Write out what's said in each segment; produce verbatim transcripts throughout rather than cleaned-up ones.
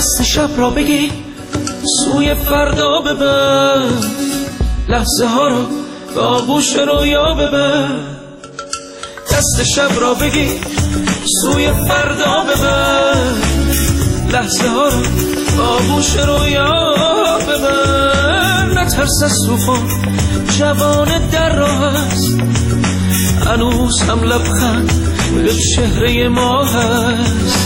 دست شب را بگی سوی فردا ببر، لحظه ها رو به آغوش رویا ببر. دست شب را بگی سوی فردا ببر، لحظه ها رو به آغوش رویا ببر. نترس از طوفان، جوان در راه است، هنوز هم لبخند به چهره ما هست.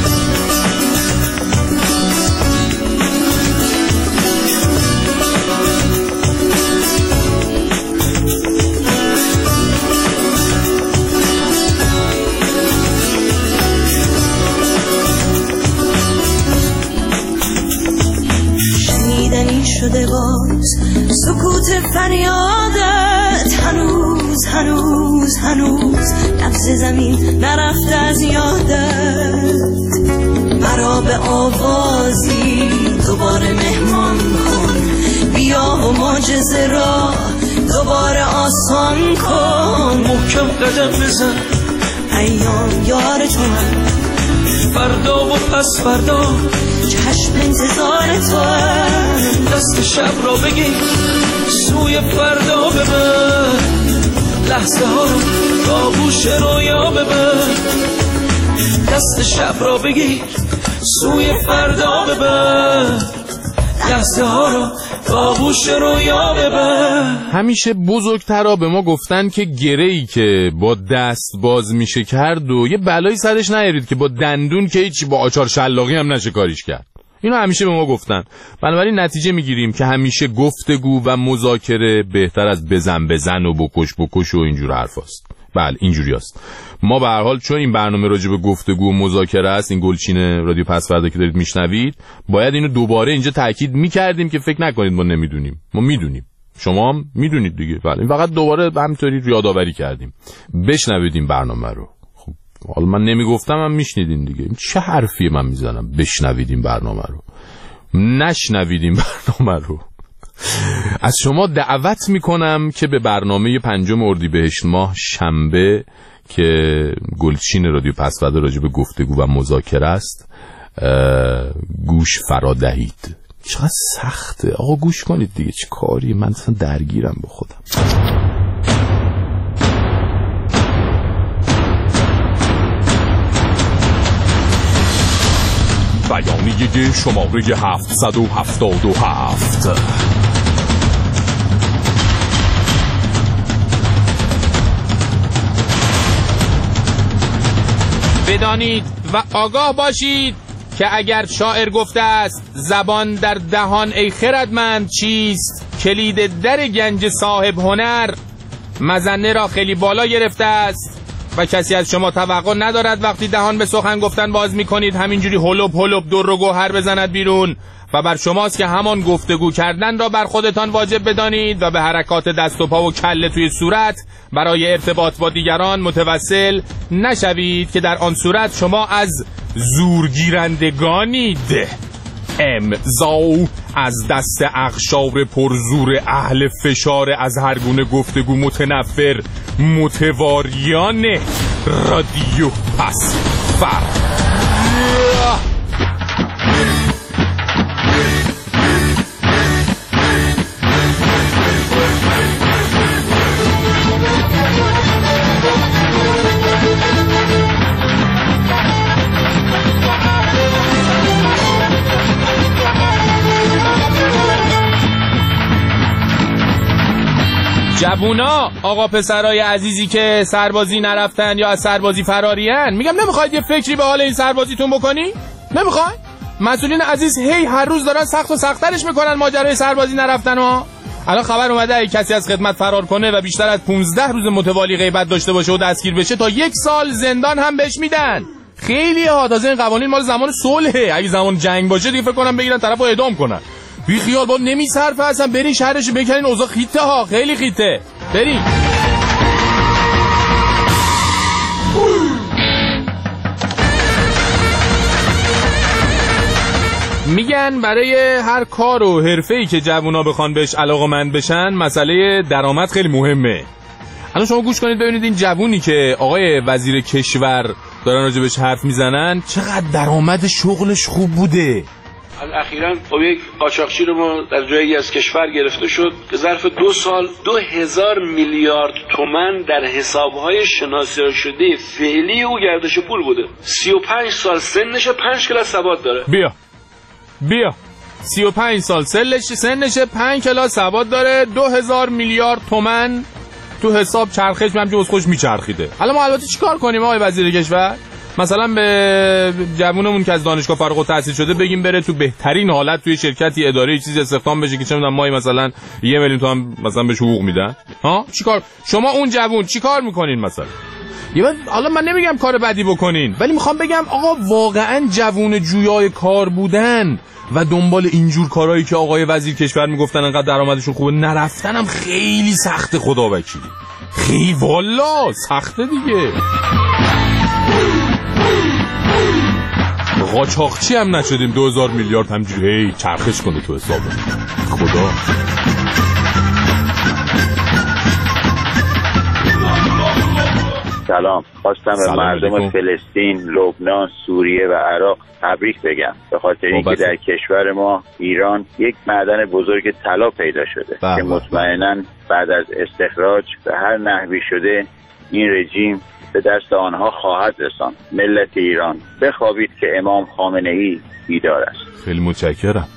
شنیدنی شده باز سکوت فریادت، هنوز هنوز هنوز لفظ زمین نرفته از یادت. مرا به آوازی دوباره مهمان کن، بیا و معجزه را دوباره آسان کن. محکم قدم بزن، ایام یار تو هم، فردا و پس فردا چشم انتظار تو هم. دست شب را بگی سوی فردا ببر، لحظه ها رو به آغوش رویا ببر. دست شب را بگی سوی فردا ببر، لحظه ها رو به آغوش رویا ببر. همیشه بزرگترها به ما گفتن که گره‌ای که با دست باز میشه کرد و یه بلایی سرش نیارید که با دندون که هیچ، با آچار شلاقی هم نشه کاریش کرد. اینو همیشه به ما گفتن. بنابراین نتیجه میگیریم که همیشه گفتگو و مذاکره بهتر از بزن بزن و بکش بکش و اینجور حرفاست. بله اینجوری است. ما به هر حال چون این برنامه راجع به گفتگو و مذاکره است، این گلچین رادیو پس فردا که دارید میشنوید، باید اینو دوباره اینجا تاکید میکردیم که فکر نکنید ما نمیدونیم. ما میدونیم، شما هم میدونید دیگه. بله فقط دوباره همینطوری یادآوری کردیم. بشنوید این برنامه رو. خب حالا من نمیگفتم هم میشنیدین دیگه. چه حرفی من میزنم؟ بشنوید این برنامه رو، نشنوید این برنامه رو. از شما دعوت میکنم که به برنامه پنجم اردیبهشت ماه شنبه که گلچین رادیو پس فردا راجع به گفتگو و مذاکره است گوش فرا دهید. چقدر سخته آقا، گوش کنید دیگه. چه کاری، من اصلا درگیرم با خودم. بیانیه شماره هفتصد و هفتاد و هفت. بدانید و آگاه باشید که اگر شاعر گفته است زبان در دهان ای خردمند چیست، کلید در گنج صاحب هنر مزنه را خیلی بالا گرفته است و کسی از شما توقع ندارد وقتی دهان به سخن گفتن باز میکنید همینجوری هلوب هلوب در و گوهر بزند بیرون و بر شماست که همان گفتگو کردن را بر خودتان واجب بدانید و به حرکات دست و پا و کله توی صورت برای ارتباط با دیگران متوسل نشوید که در آن صورت شما از زورگیرندگانید. امضا از دست اخشار پرزور اهل فشار از هر گونه گفتگو متنفر متواریان رادیو پس فردا. جوونا، آقا پسرای عزیزی که سربازی نرفتن یا از سربازی فرارین، میگم نمیخواید یه فکری به حال این سربازیتون بکنی؟ نمیخواید؟ مسئولین عزیز هی هر روز دارن سخت و سخت‌ترش میکنن ماجرای سربازی نرفتن ها. الان خبر اومده اگه کسی از خدمت فرار کنه و بیشتر از پونزده روز متوالی غیبت داشته باشه و دستگیر بشه تا یک سال زندان هم بهش میدن. خیلی ها، تازه این قوانین مال زمان صلحه. اگه زمان جنگ باشه دیگه فکر کنم بگیرن طرفو اعدام کنن. بی خیال با نمیصرفه اصلا. برین شهرشو بکنین، اوضاع خیته ها، خیلی خیته. برین. میگن برای هر کار و حرفه‌ای که جوونا بخوان بهش علاقه‌مند بشن مسئله درآمد خیلی مهمه. الان شما گوش کنید ببینید این جوونی که آقای وزیر کشور دارن راجبش حرف میزنن چقدر درآمد شغلش خوب بوده. اخیراً خب یک قاچاقچی رو ما در جایی از کشور گرفته شد که ظرف دو سال دو هزار میلیارد تومان در حسابهای شناسایی شده فعلی او گردش پول بوده. سی و پنج سال سنشه، پنج کلاس سواد داره. بیا بیا سی و پنج سال سنش سنشه، پنج کلاس سواد داره، دو هزار میلیارد تومان تو حساب چرخش همجور از خوش میچرخیده. حالا ما البته چیکار کنیم آقای وزیر کشور؟ مثلا به جوونمون که از دانشگاه فارغ التحصیل شده بگیم بره تو بهترین حالت توی شرکتی اداره چیزی استخدام بشه که چه میدونم ماهی مثلا یه میلیون تومان مثلا بهش حقوق میدن. ها چیکار شما اون جوون چیکار میکنین مثلا؟ یه حالا من نمیگم کار بدی بکنین، ولی میخوام بگم آقا واقعا جوون جویای کار بودن و دنبال اینجور کارهایی که آقای وزیر کشور میگفتن انقدر درآمدشون خوبه نرفتنم خیلی سخته. خدا وکیلی خیلی والا سخته دیگه. قاچاقچی هم نشدیم دو هزار میلیارد همجوری هی چرخش کنه تو حساب خدا. سلام، خواستم به مردم فلسطین، لبنان، سوریه و عراق تبریک بگم به خاطر اینکه در کشور ما ایران یک معدن بزرگ طلا پیدا شده که مطمئناً بعد از استخراج به هر نحوی شده این رژیم به دست آنها خواهد رساند. ملت ایران بخوابید که امام خامنه ای بیدار است. خیلی متشکرم.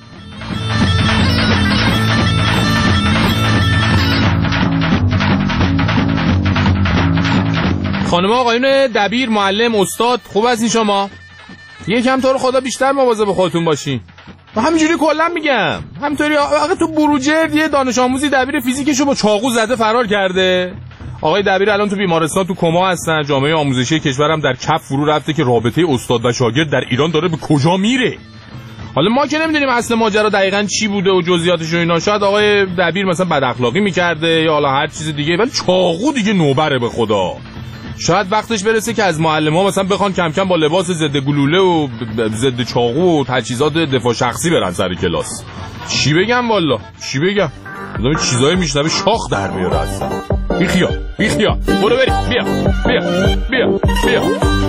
خانم آقایون دبیر، معلم، استاد، خوب هستین شما؟ یکم تو رو خدا بیشتر مواظب خودتون باشین. من همینجوری کلا میگم، همینطوری آقا تو بروجرد یه دانش آموزی دبیر فیزیکشو با چاقو زده فرار کرده. آقای دبیر الان تو بیمارستان تو کما هستن. جامعه آموزشی کشورم در کف فرو رفته که رابطه استاد و شاگرد در ایران داره به کجا میره. حالا ما که نمیدونیم اصل ماجرا دقیقاً چی بوده و جزئیاتش و اینا. شاید آقای دبیر مثلا بد اخلاقی میکرده یا حالا هر چیز دیگه، ولی چاقو دیگه نوبره به خدا. شاید وقتش برسه که از معلم‌ها مثلا بخوان کم کم با لباس ضد گلوله و ضد چاقو و تجهیزات دفاع شخصی برن سر کلاس. چی بگم والا چی بگم؟ آدم چیزایی میشنوه شاخ در میاره اصلا. بیخیا بیخیا برو بریم. بیا بیا بیا بیا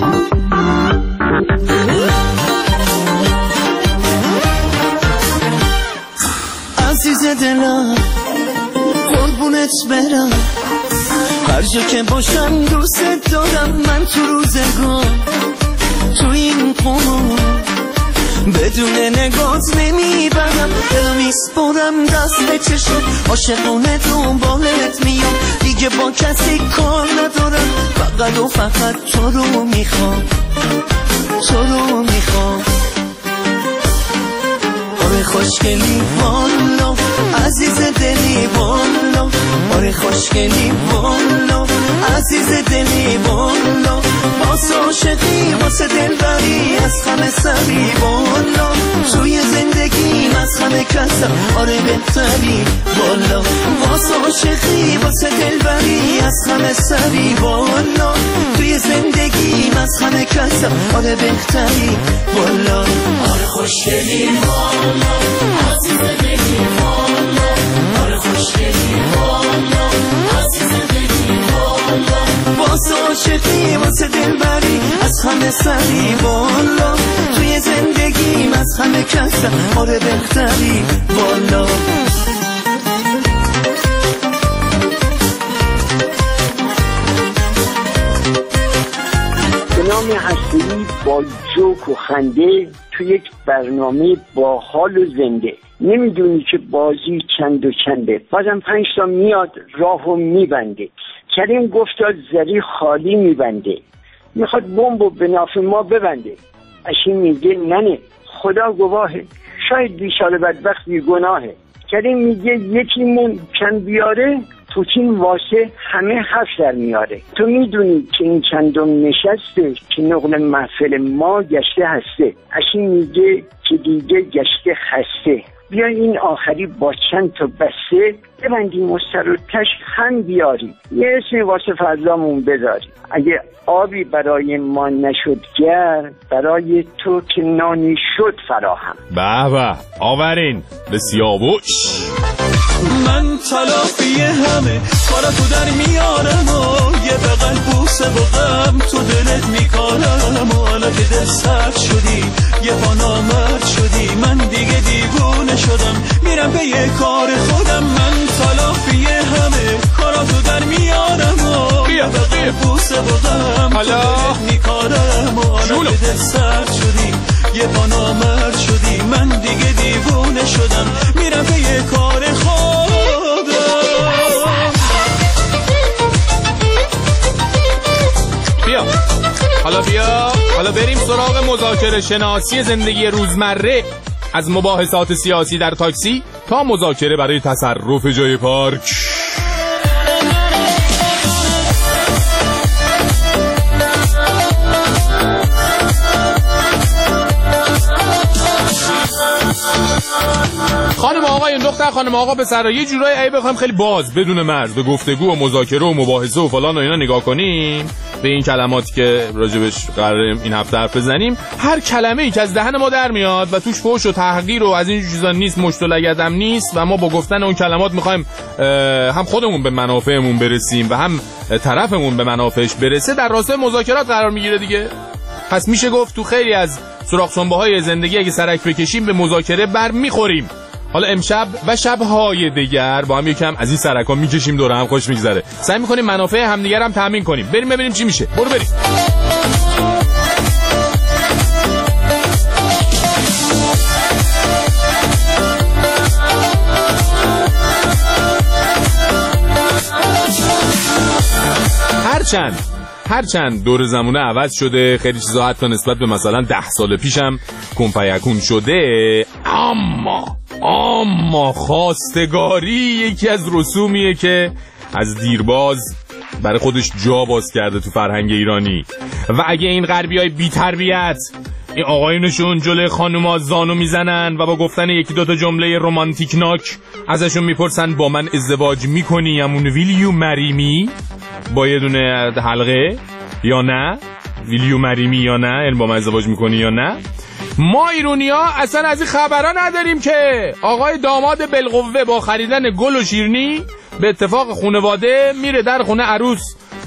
عزیز دلم قربونت برم، هر جا که باشم دوست دارم. من تو روزگار تو این قمار بدون نگات نمیبرم، دل میسپرم دست چشم عاشقونه دنبالت میام. دیگه با کسی کار ندارم، فقط و فقط تو رو میخوام، تو رو میخوام. آره خوشگلی والا عزیز دلی والا، آره خوشگلی والا عزیز دلی والا. باز عاشقی واسه دلبری از همه سری والا، توی زندگی از همه کسم آره بهتری والا. باز عاشقی واسه دلبری از همه سری والا، توی زندگی از همه کسم آره بهتری والا. آره خوشگلی والا عزیز دلی والا، آره خوشگلی والا عزیز دلی والا. باز عاشقی واسه دلبری از همه سری والا، توی زندگیم از همه کسم آره بهتری والا. به نام هسته‌ای با جوک و خنده تو یک برنامه با حال و زنده. نمیدونی که بازی چند و چنده، بازم پنج تا میاد راهو میبنده. کریم گفتا زری خالی میبنده، میخواد بمبو به ناف ما ببنده. اشی میگه ننه خدا گواهه، شاید بیچاره بدبخت بی گناهه. کریم میگه یکیمون کن بیاره، پوتین واسه همه حرف در میاره. تو میدونی که این چندم نشسته که نقل محفل ما گشته هسته. اشی میگه که دیگه گشته خسته. بیا این آخری با چند تا بسته ببندیم و سر و تش هم بیاریم، یه اسم واسه فضلامون بذاریم. اگه آبی برای ما نشد گرم، برای تو که نانی شد فراهم. به به آورین به سیاوش. من تلافی همه کارتو در میارم و یه بغل بوسه و غم تو دلت میکارم. و حالا که دل سرد شدی یه پا نامرد شدی، من دیگه نشدم، میرم به یه کار خودم، من تلافی همه کاراتو در میارم و بیا بیا بوسه بودم حالا میکارم و حالا دل سرد شدی یه پا نامرد شدی، من دیگه دیوونه شدم، میرم به یه کار خودم. بیا حالا بیا حالا بریم سراغ مذاکره شناسی زندگی روزمره، از مباحثات سیاسی در تاکسی تا مذاکره برای تصرف جای پارک. خانم آقایون، دختر خانم آقا پسرا، یه جورایی اگه بخوایم خیلی باز بدون مرز به گفتگو و مذاکره و مباحثه و فلان و اینا نگاه کنیم به این کلماتی که راجبش قراره این هفته حرف بزنیم، هر کلمه‌ای که از دهن ما در میاد و توش فحش و تحقیر و از این چیزا نیست، مشت و لگد هم نیست و ما با گفتن اون کلمات میخوایم هم خودمون به منافعمون برسیم و هم طرفمون به منافعش برسه، در راستای مذاکرات قرار میگیره دیگه. پس میشه گفت تو خیلی از سوراخ سنبه‌های زندگی اگه سرک بکشیم به مذاکره بر میخوریم. حالا امشب و شب‌های دیگر با هم یکم از این سرکا میکشیم دور هم خوش میگذره، سعی میکنیم منافع همدیگر هم تامین کنیم. بریم ببینیم چی میشه. برو بریم. هرچند هرچند دور زمونه عوض شده، خیلی چیزا حتی نسبت به مثلا ده سال پیشم کنفیکون شده، اما اما خواستگاری یکی از رسومیه که از دیرباز برای خودش جا باز کرده تو فرهنگ ایرانی و اگه این غربیای بی تربیت این آقایونشون جلوی خانوما زانو میزنن و با گفتن یکی دوتا جمله رومانتیکناک ازشون میپرسن با من ازدواج میکنی یا مون ویلیو مریمی با یه دونه حلقه یا نه، ویلیو مریمی یا نه، یعنی با من ازدواج میکنی یا نه، ما ایرونیا اصلا از این خبرها نداریم که آقای داماد بالقوه با خریدن گل و شیرنی به اتفاق خانواده میره در خونه عروس،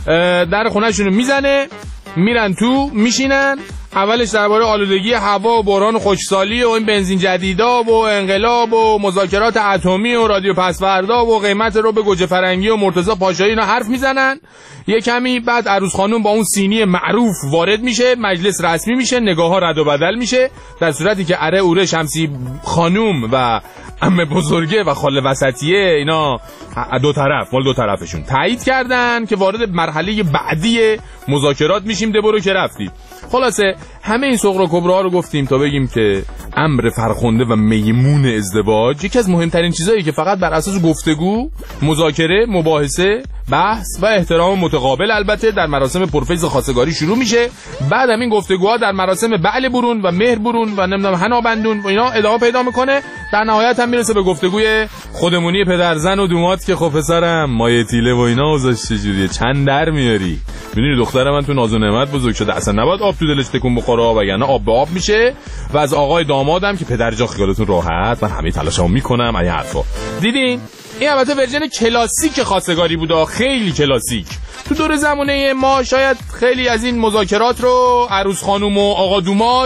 در خونه شونو میزنه، میرن تو میشینن، اولش درباره آلودگی هوا و بحران خشکسالی و این بنزین جدیدا و انقلاب و مذاکرات اتمی و رادیو پسوردا و قیمت رو به گوجه فرنگی و مرتضی پاشایی اینا حرف میزنن. یه کمی بعد عروس خانم با اون سینی معروف وارد میشه، مجلس رسمی میشه، نگاه‌ها رد و بدل میشه، در صورتی که اره اوره شمسی خانم و عمه بزرگه و خاله وسطیه اینا دو طرف مال دو طرفشون تایید کردن که وارد مرحله بعدی مذاکرات میشیم. دبرو که رفتی. خلاصه همه این صغرا کبرا رو گفتیم تا بگیم که امر فرخنده و میمون ازدواج یکی از مهمترین چیزایی که فقط بر اساس گفتگو، مذاکره، مباحثه، بحث و احترام متقابل البته در مراسم پرفیض خواستگاری شروع میشه. بعد همین گفتگوها در مراسم بعل برون و مهر برون و نمیدونم حنا بندون و اینا ادامه پیدا میکنه، در نهایت هم میرسه به گفتگوی خودمونی پدر زن و دومات که خب پسرم مایه تیله و اینا اوضاعش چجوریه، چند در میاری؟ میدونی دختر من تو ناز و نعمت بزرگ شده، اصلا نباید آب تو دلش تکون بخوره وگرنه آب به آب میشه. و از آقای دامادم که پدر جان خیالتون راحت، من همه تلاشمو میکنم. این حرفا دیدین؟ این البته ورژن کلاسیک خواستگاری بوده، خیلی کلاسیک. تو دور زمانه ما شاید خیلی از این مذاکرات رو عروس خانم و آقا دوماد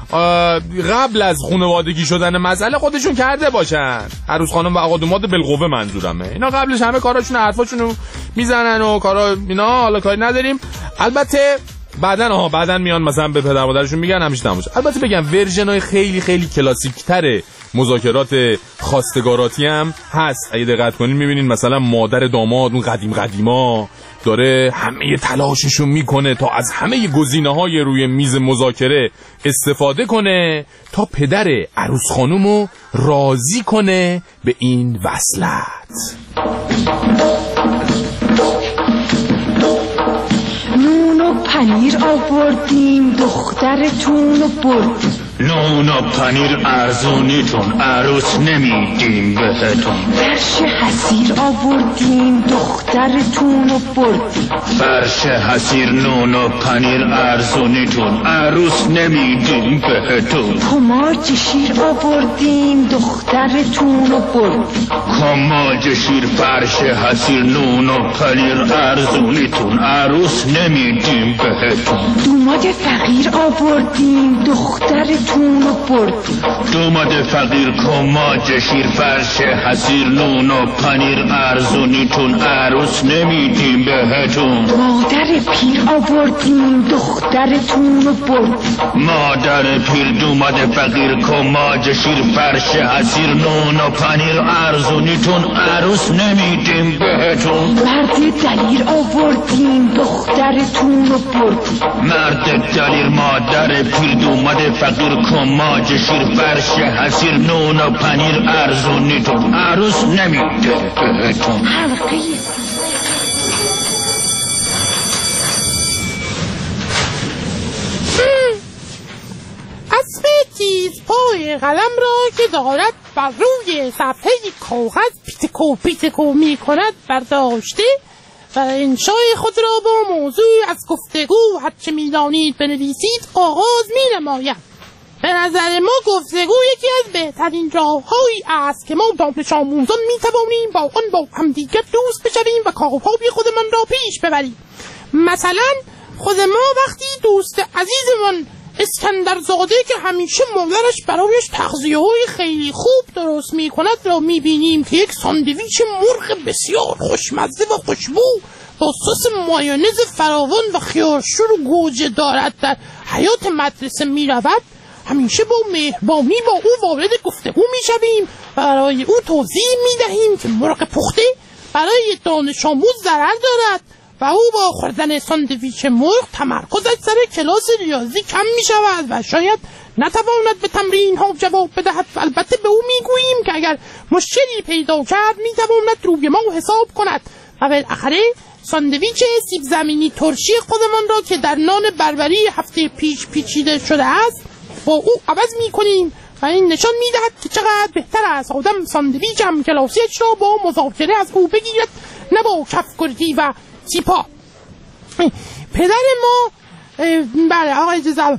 قبل از خانوادگی شدن مسئله خودشون کرده باشن. عروس خانم و آقا دوماد بالقوه منظورمه. اینا قبلش همه کاراشون حرفاشونو میزنن و کارا اینا، حالا کاری نداریم. البته بعدن آها بعدن میان مثلا به پدر مادرشون میگن همیشه تموم شد. البته بگم ورژن‌های خیلی خیلی کلاسیک‌تر مذاکرات خواستگاراتی هم هست. اگه دقت کنین میبینین مثلا مادر داماد اون قدیم قدیما داره همه تلاششو میکنه تا از همه گزینه‌های روی میز مذاکره استفاده کنه تا پدر عروس خانومو راضی کنه به این وصلت. نون و پنیر آوردیم دخترتون رو بردیم. نون و پنیر ارزونیتون عروس نمیدیم بهتون. فرش حسیر آوردیم دخترتون رو بردیم. فرش حسیر نون و پنیر ارزونیتون عروس نمیدیم بهتون. کماج شیر آوردیم دخترتون رو بردیم. کماج شیر فرش حسیر نون و پنیر ارزونیتون عروس نمیدیم بهتون. دوماد فقیر آوردیم دخترتون دخترتون رو بردیم. دوماد فقیر کماج شیر فرش حسیر نون و پنیر ارزونیتون عروس نمیدیم بهتون. مادر پیر آوردیم دخترتون رو بردیم. مادر پیر دوماد فقیر کماج شیر فرش حسیر نون و پنیر ارزونیتون عروس نمیدیم بهتون. مرد دلیر آوردیم دخترتون رو بردیم. مرد دلیر مادر پیر دوماد فقیر کماج شیر فرش حسیر نون و پنیر ارزونیتون عروس نمیده بهتون. حلقه اسب تیز پای قلم را که دارد بر روی صفحه کاغذ پیتکو پیتکو می کند برداشته و انشای خود را با موضوع از گفتگو هرچه می دانید بنویسید آغاز می نماید. به نظر ما گفتگو یکی از بهترین راههایی است که ما دانش آموزان می توانیم با آن با همدیگر دوست بشویم و کارهای خودمان را پیش ببریم. مثلا خود ما وقتی دوست عزیزمان اسکندرزاده که همیشه مادرش برایش تغذیه‌های خیلی خوب درست می‌کند را می‌بینیم که یک ساندویچ مرغ بسیار خوشمزه و خوشبو با سس مایونز فراوان و خیارشور و گوجه دارد در حیاط مدرسه می‌رود، همیشه با مهربانی با او وارد گفتگو می‌شویم و برای او توضیح می‌دهیم که مرغ پخته برای دانش آموز ضرر دارد و او با خوردن ساندویچ مرغ تمرکزش سر کلاس ریاضی کم می شود و شاید نتواند به تمرین ها جواب بدهد و البته به او می گوییم که اگر مشکلی پیدا کرد می تواند روی ما حساب کند و بالاخره ساندویچ سیب زمینی ترشی خودمان را که در نان بربری هفته پیش پیچیده شده است با او عوض می کنیم و این نشان می دهد که چقدر بهتر است آدم ساندویچ هم کلاسیش را با مذاکره از او بگیرد نه با کفگردی و سیپا. پدر ما بله آقای جزا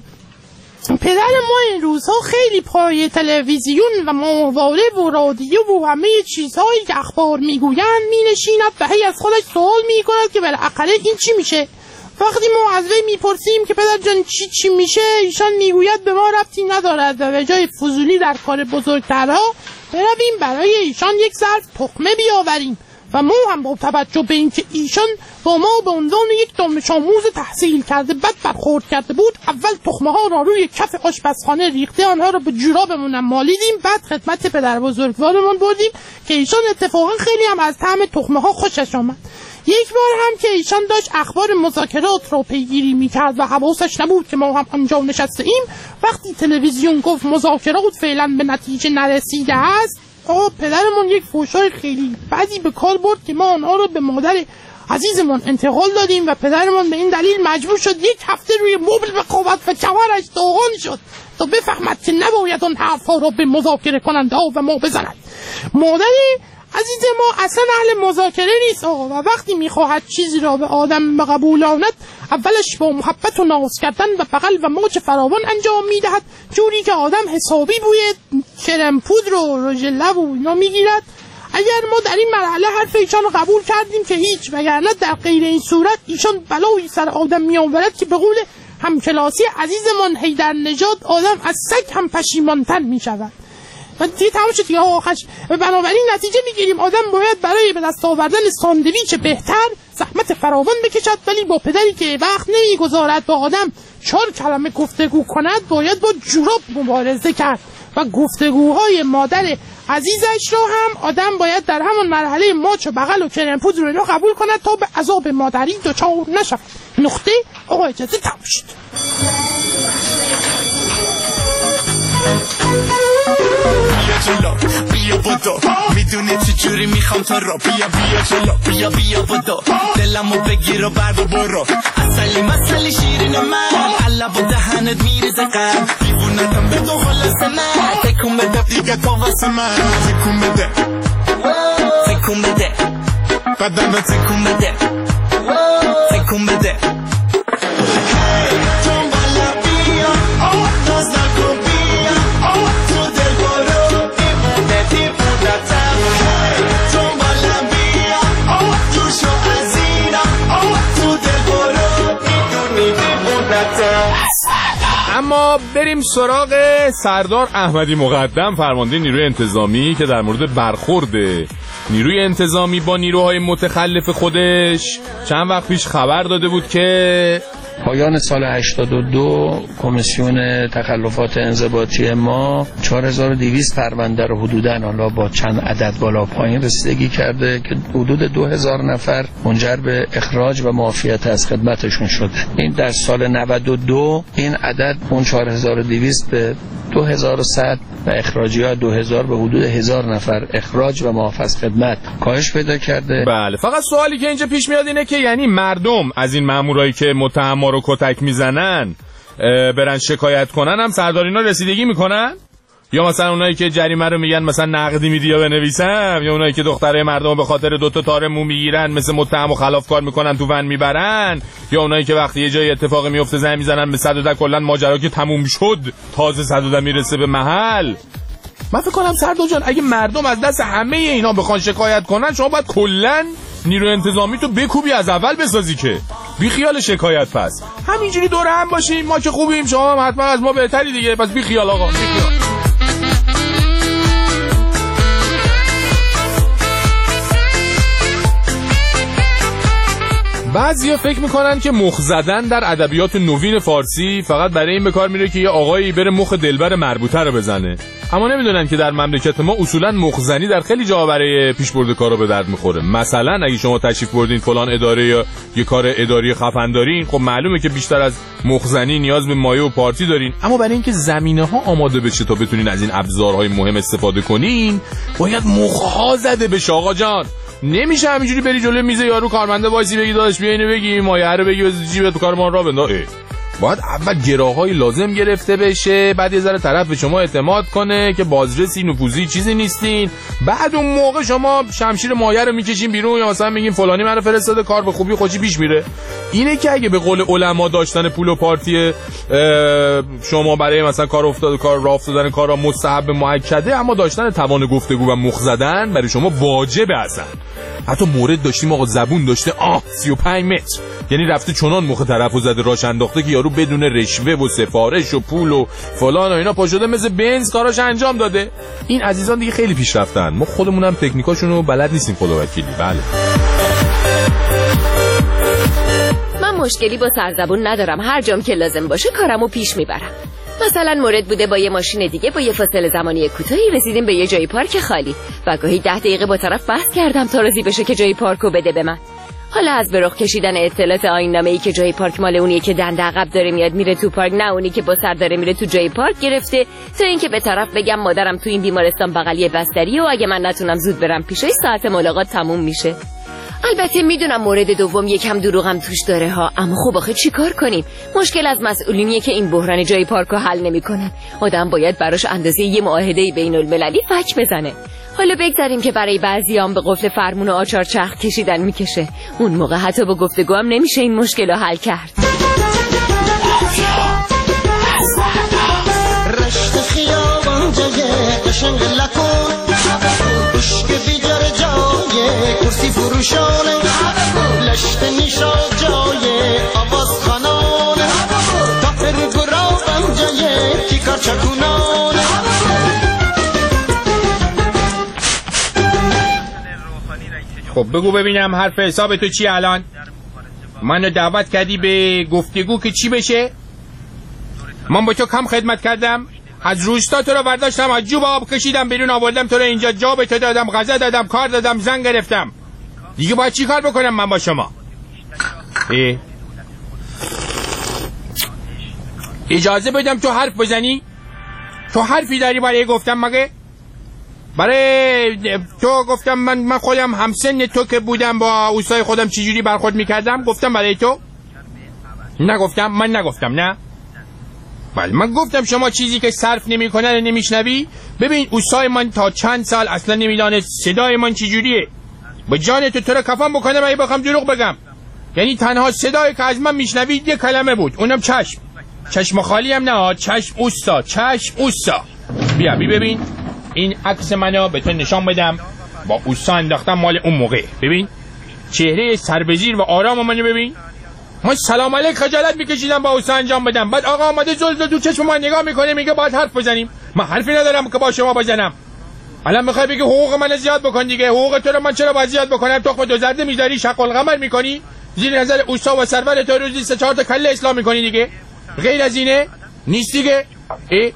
پدر ما این روزها خیلی پای تلویزیون و ماهواره و رادیو و همه چیزهایی که اخبار میگویند مینشیند و هی از خودش سوال میکند که بالاخره این چی میشه. وقتی ما از وی میپرسیم که پدر جان چی چی میشه ایشان میگوید به ما ربطی ندارد و به جای فضولی در کار بزرگترها برویم برای ایشان یک ظرف تخمه بیاوریم و ما هم با توجه به اینکه ایشان با ما به عنوان یک دانش آموز تحصیل کرده بد برخورد کرده بود اول تخمه ها را روی کف آشپزخانه ریخته آنها را به جورابمون مالیدیم، بعد خدمت پدر بزرگوارمون بردیم که ایشان اتفاقا خیلی هم از طعم تخمه ها خوشش آمد. یک بار هم که ایشان داشت اخبار مذاکرات را پیگیری میکرد و حواسش نبود که ما هم آنجا نشسته ایم، وقتی تلویزیون گفت مذاکرات فعلا به نتیجه نرسیده است، آقا پدرمون یک فوشای خیلی بدی به کار برد که ما آنها رو به مادر عزیزمون انتقال دادیم و پدرمون به این دلیل مجبور شد یک هفته روی مبل بخوابد و کمرش داغان شد تا بفهمد که نباید آن حرفها را به مذاکره کننده ها و ما بزند. مادر عزیز ما اصلا اهل مذاکره نیست آقا و وقتی میخواهد چیزی را به آدم بقبولاند اولش با محبت و ناز کردن و بغل و موج فراوان انجام میدهد، جوری که آدم حسابی بوی کرم پودر و رژ لب و اینا میگیرد. اگر ما در این مرحله حرف ایشان قبول کردیم که هیچ، وگرنه در غیر این صورت ایشان بلایی سر آدم میآورد که به قول همکلاسی عزیزمان حیدر نژاد آدم از سگ هم پشیمانتر میشود. و دیگه تمام شد دیگه آخرش. بنابراین نتیجه میگیریم آدم باید برای به دست آوردن ساندویچ بهتر زحمت فراوان بکشد، ولی با پدری که وقت نمیگذارد با آدم چهار کلمه گفتگو کند باید با جوراب مبارزه کرد و گفتگوهای مادر عزیزش را هم آدم باید در همان مرحله ماچ و بغل و کرم پودر رو قبول کند تا به عذاب مادری دچار نشود. نقطه. آقا اجازه تمام شد. جلو بیا بدو میدونی چی جوری میخوام تو رو بیا بیا جلو بیا بیا بدو دلمو بگیر و بر و برو اصلی مسئلی شیرین من علب و دهنت میریزه قلب دیوونتم به تو خلاصه نه تکون بده دیگه تو واسه من تکون بده تکون بده بدن رو تکون بده تکون بده اما اما بریم سراغ سردار احمدی مقدم، فرمانده نیروی انتظامی، که در مورد برخورد نیروی انتظامی با نیروهای متخلف خودش چند وقت پیش خبر داده بود که پایان سال هشتاد و دو کمیسیون تخلفات انضباطی ما چهار هزار و دویست پرونده رو حدوداً حالا با چند عدد بالا پایین رسیدگی کرده که حدود دو هزار نفر منجر به اخراج و معافیت از خدمتشون شده. این در سال نود و دو این عدد اون چهار هزار و دویست به دو هزار و صد و اخراجی‌ها دو هزار به حدود هزار نفر اخراج و معاف از خدمت کاهش پیدا کرده. بله، فقط سوالی که اینجا پیش میاد اینه که یعنی مردم از این مامورایی که متهما رو کتک میزنن برن شکایت کنن هم سردارینا رسیدگی میکنن؟ یا مثلا اونایی که جریمه رو میگن مثلا نقدی میدی یا بنویسم، یا اونایی که دختره مردم به خاطر دو تا تار مو میگیرن مثل متهم و خلافکار میکنن تو ون میبرن، یا اونایی که وقتی یه جای اتفاقی میفته زنگ میزنن به صد و ده کلا ماجرا که تموم شد تازه صد و ده میرسه به محل. من فکر کنم سردار جان اگه مردم از دست همه اینا بخوان شکایت کنن شما باید کلا نیرو انتظامی تو بکوبی از اول بسازی که بی خیال شکایت. پس همینجوری دور هم باشیم، ما که خوبیم شما هم حتما از ما بهتری دیگه، پس بی خیال آقا، بی خیال. بعضیا فکر میکنن که مخ زدن در ادبیات نوین فارسی فقط برای این به کار میره که یه آقایی بره مخ دلبر مربوطه رو بزنه، اما نمیدونن که در مملکت ما اصولا مخ زنی در خیلی جاها برای پیشبرد کارا به درد میخوره. مثلا اگه شما تشریف بردین فلان اداره یا یه کار اداری خفن دارین، خب معلومه که بیشتر از مخ زنی نیاز به مایه و پارتی دارین، اما برای اینکه زمینه ها آماده بشه تا بتونین از این ابزارهای مهم استفاده کنین باید مخ ها زده بشه آقا جان. نمیشه همینجوری بری جلوی میز یارو کارمنده وایسی بگی داداش بیا اینو بگی مایه رو بگی بزنی جیبت کار ما را بنداز. باید اول گراهای لازم گرفته بشه، بعد یه ذره طرف به شما اعتماد کنه که بازرسی نفوذی چیزی نیستین، بعد اون موقع شما شمشیر مایه رو میکشین بیرون یا مثلا میگین فلانی منو فرستاده کار به خوبی خوشی پیش میره. اینه که اگه به قول علما داشتن پول و پارتی شما برای مثلا کار افتاده کار راه افتادن کارا مستحب مؤکده، اما داشتن توان گفتگو و مخ زدن برای شما واجبه. اصلا حتی مورد داشتیم آقا زبون داشته آه سی و پنج متر، یعنی رفته چنان مخ طرفو زده راش انداخته که یارو بدون رشوه و سفارش و پول و فلان و اینا پا شده مثل بنز کاراش انجام داده. این عزیزان دیگه خیلی پیشرفتن، ما خودمون هم تکنیکاشونو بلد نیستیم خدا وکیلی. بله من مشکلی با سرزبون ندارم، هر جام که لازم باشه کارمو پیش میبرم. مثلا مورد بوده با یه ماشین دیگه با یه فاصله زمانی کوتاهی رسیدیم به یه جای پارک خالی و گاهی ده دقیقه با طرف بحث کردم تا راضی بشه که جای پارکو بده به من. حالا از برخ کشیدن اطلاعات آیین‌نامه‌ای که جای پارک مال اونیه که دنده عقب داره میاد میره تو پارک، نه اونی که با سر داره میره تو جای پارک گرفته، تا اینکه به طرف بگم مادرم تو این بیمارستان بغلی بستریه و اگه من نتونم زود برم پیشش ساعت ملاقات تموم میشه. البته میدونم مورد دوم یکم دروغم توش داره ها، اما خب آخه چی کار کنیم؟ مشکل از مسئولینیه که این بحران جای پارکو حل نمیکنن. آدم باید براش اندازه یه معاهده بین المللی فک بزنه. حالا بگذاریم که برای بعضیام به قفل فرمون و آچار چرخ کشیدن میکشه، اون موقع حتی با گفتگو هم نمیشه این مشکل رو حل کرد. رشت خیابان جای قشنگ لکن بشک بیجار جای کرسی فروشانه لشت نیشا جای آواز خانانه تاپر گرابان جای کیکار چکونانه. خب بگو ببینم حرف حساب تو چی الان؟ منو دعوت کردی به گفتگو که چی بشه؟ من با تو کم خدمت کردم؟ از روستا تو رو برداشتم از جوب آب کشیدم بیرون آوردم تو رو اینجا، جا به تو دادم، غذا دادم، کار دادم، زن گرفتم. دیگه باید چی کار بکنم من با شما؟ ای؟ اجازه بدم تو حرف بزنی؟ تو حرفی داری برای گفتم مگه؟ برای تو گفتم من من خودم همسن تو که بودم با اوستای خودم چجوری برخورد میکردم گفتم برای تو؟ نگفتم؟ من نگفتم نه؟ بله من گفتم شما چیزی که صرف نمیکنه رو نمیشنوی. ببین اوستای من تا چند سال اصلا نمیدانه صدای من چجوریه. با جان تو تو رو کفن بکنم اگه بخوام دروغ بگم. یعنی تنها صدایی که از من میشنوید یه کلمه بود، اونم چشم. چشم خالی هم نه، چشم اوستا، چشم اوستا. بیا بی ببین این عکس منو به تو نشان بدم، با اوستا انداختم مال اون موقع. ببین چهره سربزیر و آرام منو ببین. من سلام علیک خجالت میکشیدم با اوسا انجام بدم. بعد آقا آمده زل زل دو چشم من نگاه میکنه میگه باید حرف بزنیم. من حرفی ندارم که با شما بزنم. الان میخوای بگی حقوق من زیاد بکن دیگه. حقوق تو رو من چرا باید زیاد بکنم؟ تخم دو زرده میذاری شق القمر میکنی زیر نظر اوسا و سرور تو روزی سه چهار تا کله اسلام میکنی دیگه. غیر از اینه نیست دیگه. ای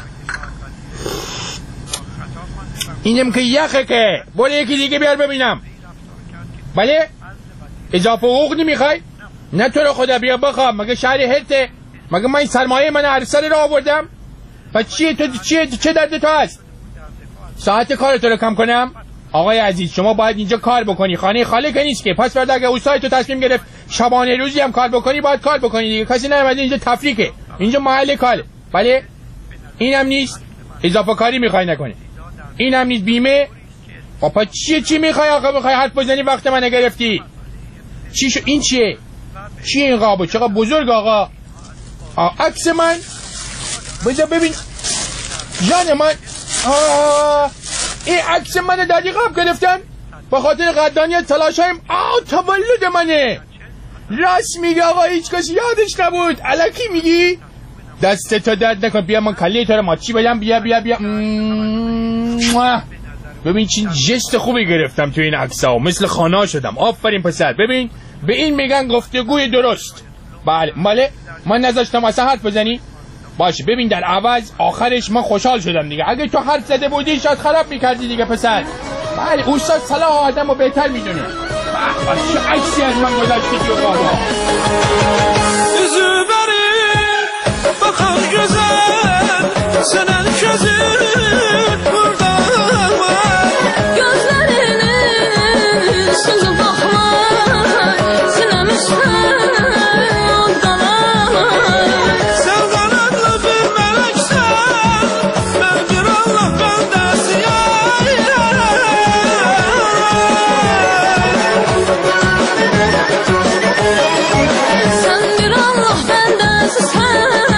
اینم که یخه که برو یکی دیگه بیار ببینم. بله اضافه حقوق نمیخوای؟ نه تو رو خدا بیا بخوام. مگه شهر هرته؟ مگه من سرمایه من هر سر رو آوردم؟ پس چیه تو چیه چه درد تو هست؟ ساعت کار تو رو کم کنم؟ آقای عزیز شما باید اینجا کار بکنی. خانه خاله که نیست که. پس فردا اگه اوسای تو تصمیم گرفت شبانه روزی هم کار بکنی باید کار بکنی دیگه. کسی نمیاد اینجا تفریقه. اینجا محل کاره. بله اینم نیست اضافه کاری میخوای نکنی. اینم نیست بیمه. پس چیه چی میخوای آقا؟ میخوای حرف بزنی وقت من گرفتی؟ چی شو این چیه؟ چیه این قابو؟ چقدر بزرگ آقا. عکس من بذار ببین جان من. آه این عکس من در قاب گرفتن به خاطر قدردانی تلاشایم. آه تولد منه. راست میگه آقا هیچ کسی یادش نبود. الکی میگی؟ دست تو درد نکن. بیا من کله تو رو ماچی بدم. بیا بیا بیا ببین چین جست خوبی گرفتم تو این عکس‌ها. مثل خانا شدم. آفرین پسر. ببین به این میگن گفتگوی درست. بله بله من نذاشتم اصلا حرف بزنی. باشه ببین در عوض آخرش من خوشحال شدم دیگه. اگه تو حرف زده بودی شاید خراب میکردی دیگه پسر. بله اوستا صلاح آدمو بهتر میدونه. چه عکسی از من گذاشتی تو بابا. زبری بخوام güzel senin gözün burada var. Gözlerinin sızıp bakmay sinem üstüne oddalar. Sen kanatlı bir meleksen ben bir Allah bendesiyim. Sen bir Allah bendesisin.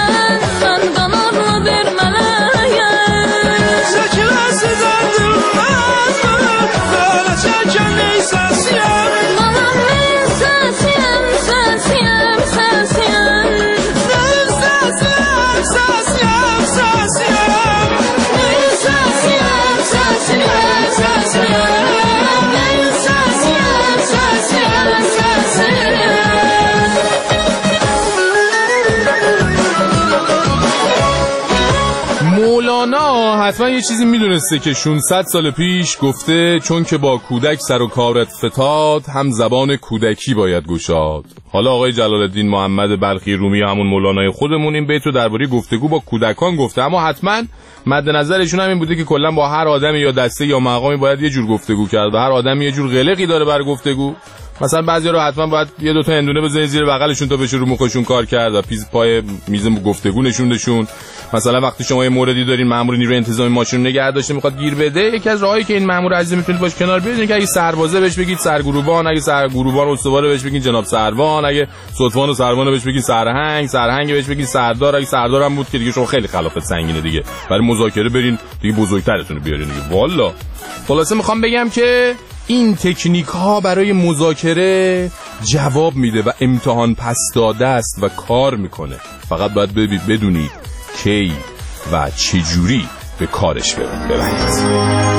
مولانا حتما یه چیزی میدونسته که ششصد سال پیش گفته چون که با کودک سر و کارت فتاد هم زبان کودکی باید گشاد. حالا آقای جلال الدین محمد بلخی رومی همون مولانای خودمون این بیتو درباره گفتگو با کودکان گفته، اما حتما مد نظرشون هم این بوده که کلا با هر آدمی یا دسته یا مقامی باید یه جور گفتگو کرد و هر آدمی یه جور قلقی داره برای گفتگو. مثلا بعضیا رو حتما باید یه دو تا هندونه بزنید زیر بغلشون تا بشه رو مخشون کار کرد و پیز پای میز گفتگو نشوندشون. مثلا وقتی شما یه موردی دارین مأمور نیروی انتظامی ماشین رو نگه داشته میخواد گیر بده، یکی از راهایی که این مأمور عزیز میتونید باش کنار بیارید که اگه سربازه بهش بگید سرگروبان، اگه سرگروبان استواره بهش بگید جناب سروان، اگه سلطان و سروان بهش بگید سرهنگ، سرهنگ بهش بگید سردار، اگه سردار هم بود که دیگه شما خیلی خلافت سنگینه دیگه، برای مذاکره برین دیگه بزرگترتون رو بیارین دیگه. والا خلاصه میخوام بگم که این تکنیک ها برای مذاکره جواب میده و امتحان پس داده است و کار میکنه. فقط باید بدونید کی و چجوری به کارش ببرید.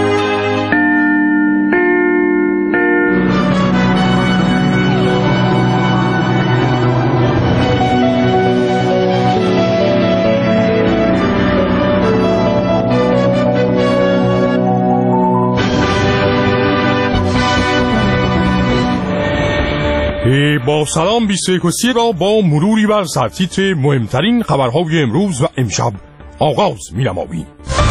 با سلام بیست و یک و سی را با مروری بر سرتیتر مهمترین خبرهای امروز و امشب آغاز می‌نماییم.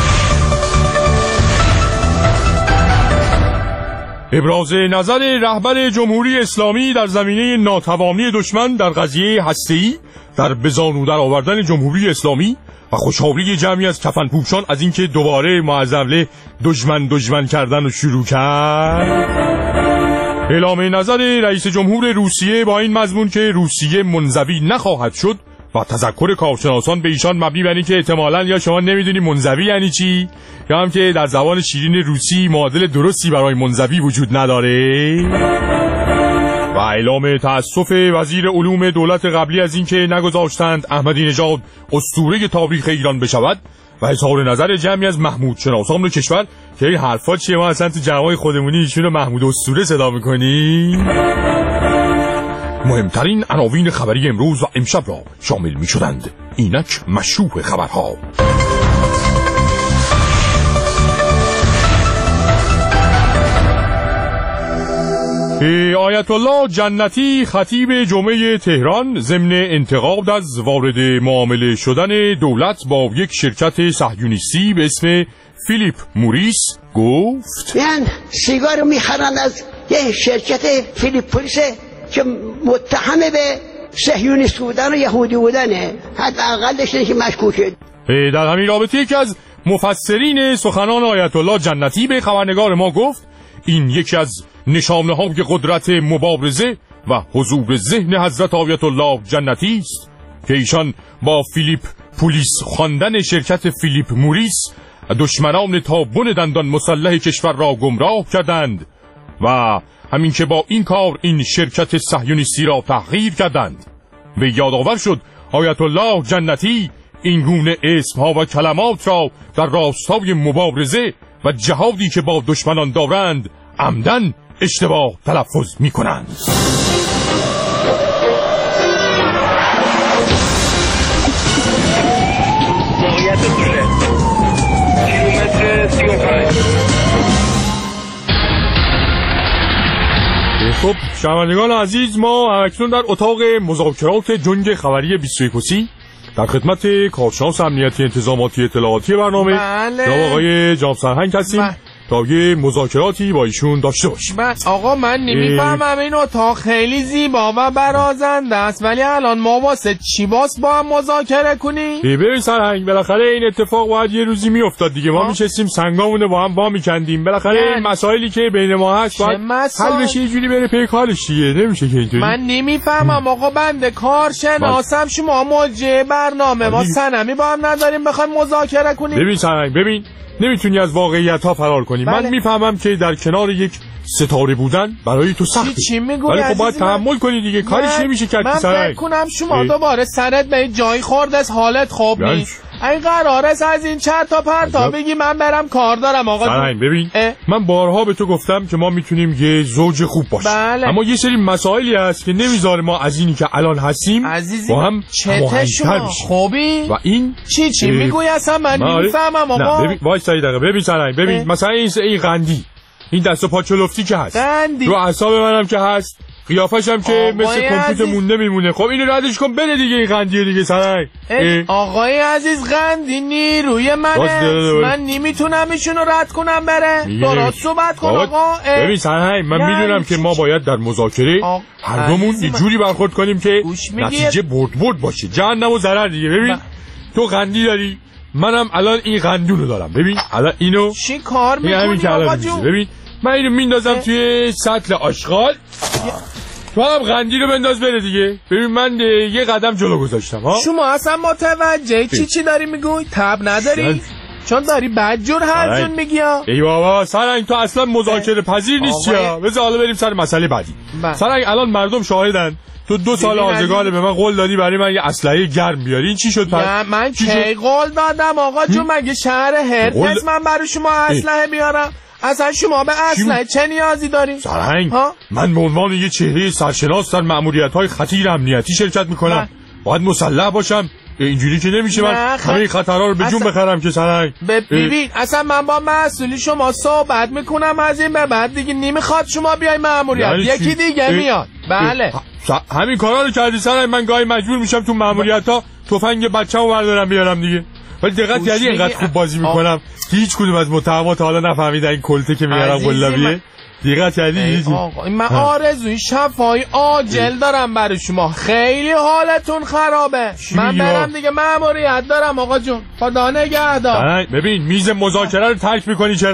ابراز نظر رهبر جمهوری اسلامی در زمینه ناتوانی دشمن در قضیه هسته‌ای در بزانو در آوردن جمهوری اسلامی و خوشحالی جمعی از کفنپوشان از اینکه دوباره معزوله دشمن دشمن کردن رو شروع کرد. اعلام نظر رئیس جمهور روسیه با این مضمون که روسیه منزوی نخواهد شد و تذکر کارشناسان به ایشان مبنی بر اینکه احتمالاً یا شما نمیدونی منزوی یعنی چی یا هم که در زبان شیرین روسی معادل درستی برای منزوی وجود نداره. و و اعلام تأسف وزیر علوم دولت قبلی از اینکه نگذاشتند احمدی نژاد اسطوره تاریخ ایران بشود و اظهار نظر جمعی از محمود شناسان کشور که این حرفا چیه، ما اصلا تو جمعای خودمونی ایشون رو محمود اسطوره صدا میکنیم. مهمترین عناوین خبری امروز و امشب را شامل می شدند. اینک مشروع خبرها. آیت الله جنتی خطیب جمعه تهران ضمن انتقاد از وارد معامله شدن دولت با یک شرکت صهیونیستی به اسم فیلیپ موریس گفت میان سیگار میخرن از یه شرکت فیلیپ موریس که متهم به صهیونیست بودن و یهودی بودنه، حداقلش اینه که مشکوکه. در همین رابطه یکی از مفسرین سخنان آیت الله جنتی به خبرنگار ما گفت این یکی از نشانه های قدرت مبارزه و حضور ذهن حضرت آیت الله جنتی است که ایشان با فیلیپ پولیس خواندن شرکت فیلیپ موریس دشمنان تا بن دندان مسلح کشور را گمراه کردند و همین که با این کار این شرکت صهیونیستی را تحقیر کردند. و یادآور شد آیت الله جنتی این گونه اسمها و کلمات را در راستای مبارزه و جهادی که با دشمنان دارند عمدن اشتباه تلفظ می کنند. موقعیت دوله کیلومتر سی و پنج. خب شنوندگان عزیز، ما اکنون در اتاق مذاکرات جنگ خبری بیست و یک و سی در خدمت کارشناس امنیتی انتظاماتی اطلاعاتی برنامه جناب آقای جام سرهنگ هستیم بله. تا یه مذاکراتی با ایشون داشته باشیم. بس آقا من نمیفهمم این اتاق خیلی زیبا و برازنده است، ولی الان ما واسه چی باس با هم مذاکره کنیم؟ ببین سرهنگ، بالاخره این اتفاق باید یه روزی میافتاد دیگه. ما میشستیم سنگامونو با هم وا میکندیم، بالاخره این مسائلی که بین ما هست باید حل بشه، یه جوری بره پی کارش دیگه. نمیشه که اینطوری. من نمیفهمم آقا، بنده کارشناسم، شما موجه برنامه ما سنمی با هم نداریم بخوایم مذاکره کنیم. ببین سرهنگ، ببین نمیتونی از واقعیت ها فرار کنی. بله. من میفهمم که در کنار یک ستاره بودن برای تو سخته، چی چی میگوی؟ ولی خب باید تحمل کنی دیگه، کاریش نمیشه کرد. من فکر کنم شما دوباره سرت به جای خورد از حالت خوب نیست. این قرار است از این چرت تا پرتا بگی من برم کار دارم آقا. سرهنگ ببین اه؟ من بارها به تو گفتم که ما میتونیم یه زوج خوب باشیم. بله. اما یه سری مسائلی هست که نمیذاره ما از اینی که الان هستیم با هم چته خوبی و این چی چی میگوی اصلا من نمیفهمم آقا. نه ببین وای سری دقیقه ببین سرهنگ ببین اه؟ مثلا این این قندی، این دست و پا چلفتی که هست قندی. رو اعصاب منم که هست، قیافش هم که مثل کامپیوتر مونده میمونه. خب اینو ردش کن بده دیگه، این قندیه دیگه سرهنگ. آقای عزیز قندی نیروی منه، من نمیتونم ایشونو رد کنم بره. درست صحبت کن آقا. ببین سرهنگ من میدونم که ما باید در مذاکره هر دومون یه جوری برخورد کنیم که نتیجه برد برد باشه، جهنم و ضرر دیگه. ببین تو قندی داری، منم الان این قندونو دارم. ببین الان اینو چی کار میکنی آقا جون؟ ببین من اینو میندازم توی سطل آشغال، تو هم قندی رو بنداز بره دیگه. ببین من یه قدم جلو گذاشتم ها. شما اصلا متوجه چی چی داری میگوی؟ تب نداری؟ چون داری بدجور هر جون میگی ها. ای بابا سرنگ تو اصلا مذاکره پذیر نیستی ها. بذار حالا بریم سر مسئله بعدی. سرنگ الان مردم شاهدن تو دو سال آزگار به من قول دادی برای من یه اسلحه گرم بیاری. این چی شد پس؟ من کی قول دادم آقا جون؟ مگه شهر هرتز من برای شما اسلحه بیارم؟ اصلا شما به اسلحه چه نیازی دارین؟ سرهنگ من به عنوان یه چهره سرشناس در مأموریت‌های خطیر امنیتی شرکت میکنم، باید مسلح باشم. اینجوری که نمیشه من همه خطرها رو به جون بخرم که سرهنگ. ببین اصلا من با مسئولی شما صحبت میکنم، از این به بعد دیگه نمیخواد شما بیای مأموریت، یکی دیگه میاد. بله همین کارا رو کردی سرهنگ، من گاهی مجبور میشم تو مأموریت‌ها تفنگ بچه‌مو بردارم بیارم دیگه. ولی دقت کردی اینقدر خوب بازی میکنم که هیچ کدوم از متهمات حالا نفهمیدن این کلته که میارم قلابیه. دقت کردی؟ آقا من آرزوی شفای عاجل دارم برای شما، خیلی حالتون خرابه. من برم دیگه مأموریت دارم آقا جون، خدا نگهدار. ببین میز مذاکره رو ترک میکنی چرا؟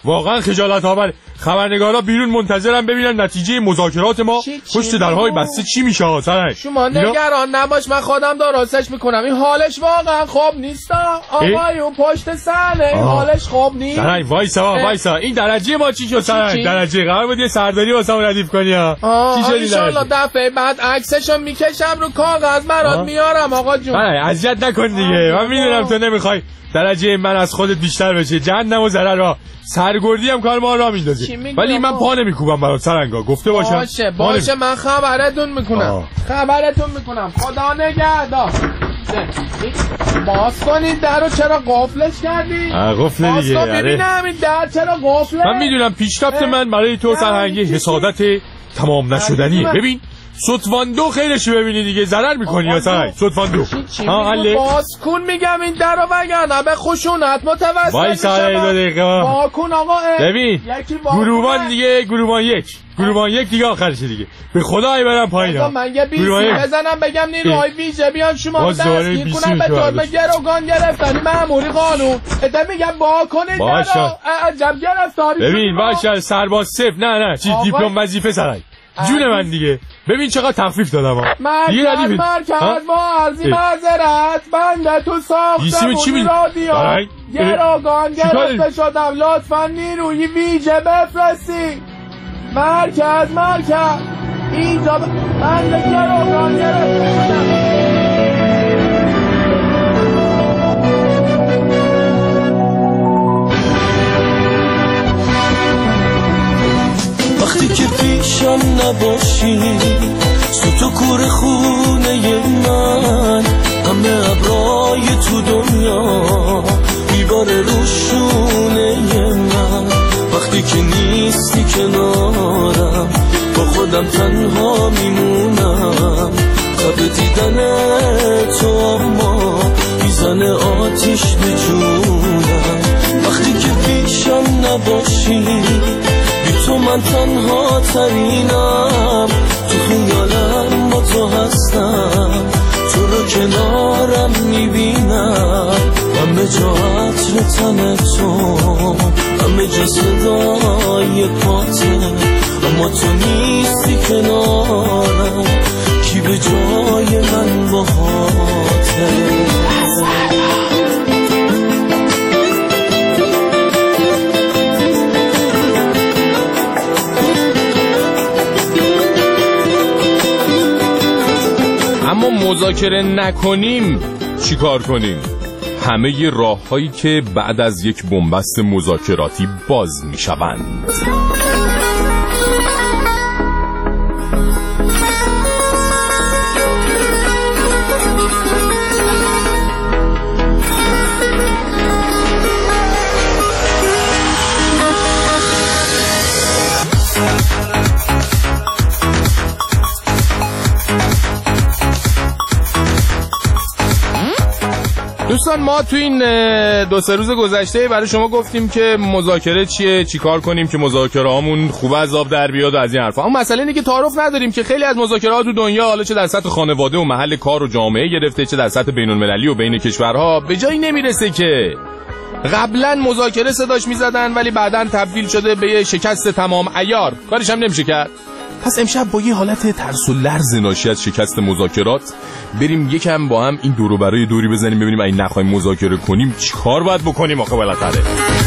واقعا خجالت آور. خبرنگارا بیرون منتظرن ببینن نتیجه مذاکرات ما پشت درهای بسته چی میشه. سرنگ شما نگران نباش، من خودم درستش میکنم. این حالش واقعا خوب نیست آقای اون پشت صحنه، حالش خوب نیست. سرنگ وایسا وایسا، این درجه ما چی شد؟ سرنگ درجه قرار بود یه سرداری واسمون ردیف کنی ها. چی شد؟ ان شاء الله دفعه بعد عکسشو میکشم رو کاغذ برات میارم آقا جون. اذیت نکن دیگه، من میدونم تو نمیخوای درجه من از خودت بیشتر بشه. جهنم و ضرر را سرگردی هم کار ما را میندازه، ولی من پا نمیکوبم برات سرنگا، گفته باشم. باشه باشه من خبرتون میکنم، خبرتون میکنم. خدا نگهدار. باز کنید درو، چرا قفلش کردی؟ قفل دیگه. ببینم این در چرا قفله. من میدونم پیشرفت من برای تو سرهنگی حسادت تمام نشدنیه. ببین سطفاندو خیرش ببینی دیگه، ضرر میکنی یا سرنگ سطفاندو. ها حله باز کن میگم این درو وگرنه به خشونت متوسل وای سرنگ دو دقیقه با کن آقا. ببین گروبان دیگه، گروبان یک گروبان یک دیگه آخرشه دیگه. به خدای برم پایین ها. من یه بیسی بزنم بگم نیروهای ویژه بیان شما دستگیر کنن به جرم گروگان گرفتنی مأموری قانون. ات میگم با کنید درو عجب گرفتاری. ببین باشه سرباز صفر نه نه چی دیپلم وظیفه سرنگ جون من دیگه. ببین چقدر تخفیف دادم ها. مرکز مرکز با عرضی معذرت بنده تو ساختمون رادیو گروگان گرفته شدم، لطفا نیروی ویژه بفرستی. مرکز مرکز اینجا بنده گروگان گرفته شدم. وقتی که پیشم نباشی سوت و کور خونه من، همه ابرای تو دنیا میباره رو شونه من. وقتی که نیستی کنارم با خودم تنها میمونم، خواب دیدن تو اما میزنه آتیش به جونم. وقتی که پیشم نباشی تو من تنها ترینم، تو خیالم با تو هستم، تو رو کنارم میبینم. همه جا عطر تن تو، همه جا صدای پاته، اما تو نیستی کنارم، کی به جای من باهاته. اما مذاکره نکنیم چی کار کنیم؟ همه راه هایی که بعد از یک بنبست مذاکراتی باز می شوند. دوستان ما تو این دو سه روز گذشته برای شما گفتیم که مذاکره چیه، چی کار کنیم که مذاکره هامون خوب از آب در بیاد و از این حرفا. اما مسئله اینه که تعارف نداریم که خیلی از مذاکره ها تو دنیا، حالا چه در سطح خانواده و محل کار و جامعه گرفته، چه در سطح بین المللی و بین کشورها، به جایی نمیرسه که قبلا مذاکره صداش میزدن ولی بعداً تبدیل شده به یه شکست تمام عیار، کارش هم نمیشه کرد. پس امشب با یه حالت ترس و لرز ناشی از شکست مذاکرات بریم یکم با هم این دورو برای دوری بزنیم، ببینیم اگه نخوایم مذاکره کنیم چیکار باید بکنیم. آخه بالاخره